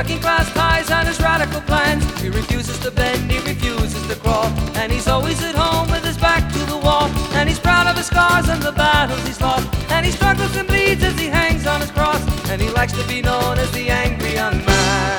working class ties and his radical plans. He refuses to bend, he refuses to crawl, and he's always at home with his back to the wall. And he's proud of his scars and the battles he's lost, and he struggles and bleeds as he hangs on his cross, and he likes to be known as the angry young man.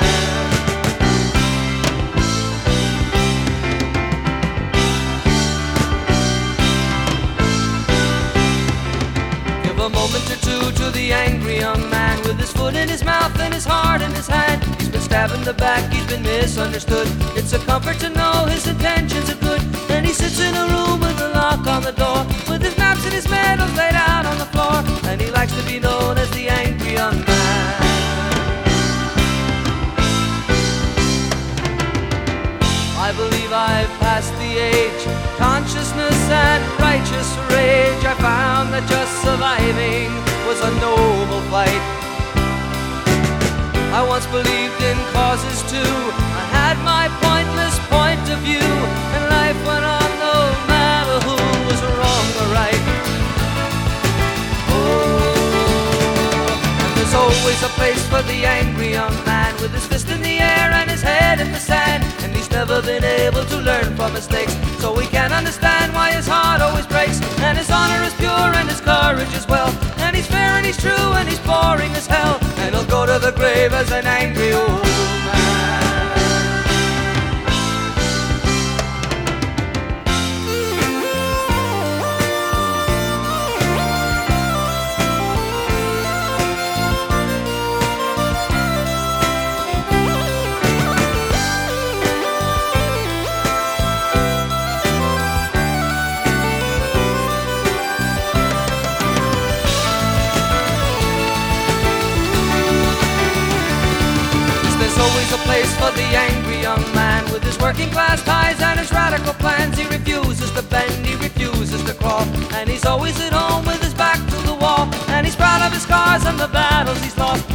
A moment or two to the angry young man, with his foot in his mouth and his heart in his hand. He's been stabbed in the back, he's been misunderstood. It's a comfort to know his intentions are good. And he sits in a room with a lock on the door, with his maps and his medals laid out on the floor, and he likes to be known as the angry young man. I believe I've passed the age, consciousness and righteous rage. I found that just surviving was a noble fight. I once believed in causes too. I had my pointless point of view, and life went on no matter who was wrong or right. Oh, and there's always a place for the angry young man, with his fist in the air and his head in the sand. And he's never been able to learn from mistakes, so we can't understand why his heart always breaks. And his honor is pure and his courage as well, and he's fair and he's true and he's boring as hell, and he'll go to the grave as an angry old man. There's always a place for the angry young man, with his working class ties and his radical plans. He refuses to bend, he refuses to crawl, and he's always at home with his back to the wall. And he's proud of his scars and the battles he's lost,